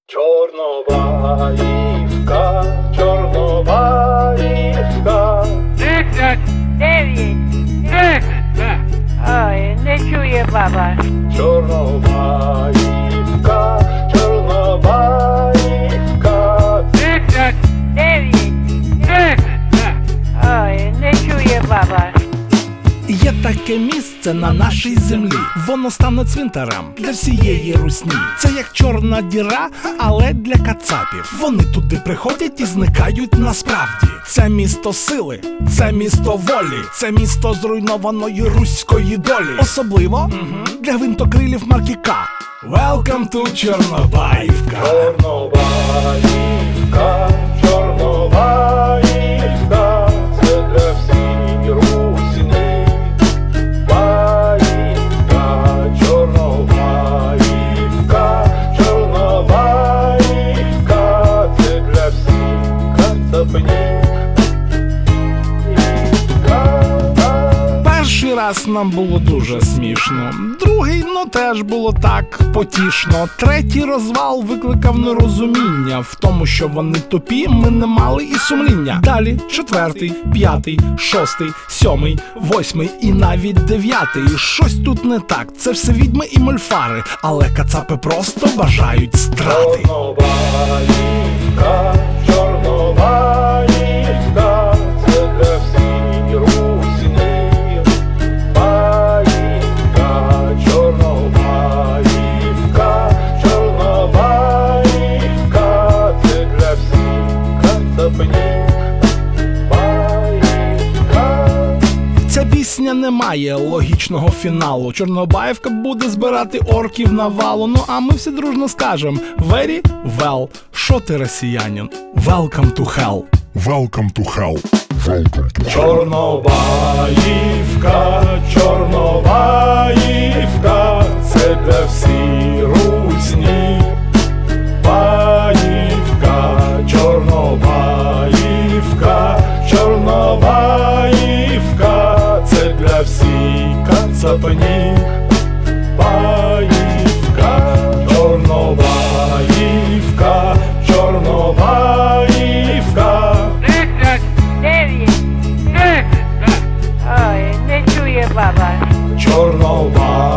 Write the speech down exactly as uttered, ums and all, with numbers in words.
Чорнобаївка, Чорнобаївка. Десять, дев'ять, десять. Ой, не чує баба. Чорнобаївка, Чорнобаївка. Десять, дев'ять, десять. Ой, не чує баба. Є таке місце на нашій землі, воно стане цвинтарем для всієї русні. Це як чорна діра, але для кацапів. Вони туди приходять і зникають насправді. Це місто сили, це місто волі, це місто зруйнованої руської долі. Особливо mm-hmm. для гвинтокрилів марки К. Welcome to Чорнобаївка. Чорнобаївка, Чорнобаївка. Це для всієї русні. Баївка, Чорнобаївка, Чорнобаївка. Це для всіх кацапнів. Перший раз нам було дуже смішно, другий, ну теж було так потішно. Третій розвал викликав нерозуміння в тому, що вони тупі, ми не мали і сумління. Далі четвертий, п'ятий, шостий, сьомий, восьмий і навіть дев'ятий. Щось тут не так, це все відьми і мольфари, але кацапи просто бажають страти. Чорнобаївка, Чорнобаївка. Це для всієї русні. Баївка, Чорнобаївка, Чорнобаївка. Це для всіх кацапнів. Баївка. Ця пісня не має логічного фіналу. Чорнобаївка буде збирати орків навалу. Ну а ми всі дружно скажем very well. Шо ти, росіянин? Welcome to hell. Welcome to hell. Welcome to hell. Чорнобаївка, Чорнобаївка. Це для всієї русні. Баївка, Чорнобаївка, Чорнобаївка. Це для всіх кацапнів. Баївка, Чорнобаївка, Чорнобаївка. Десять, дев'ять, десять. Ой, не чує баба. Чорнобаївка.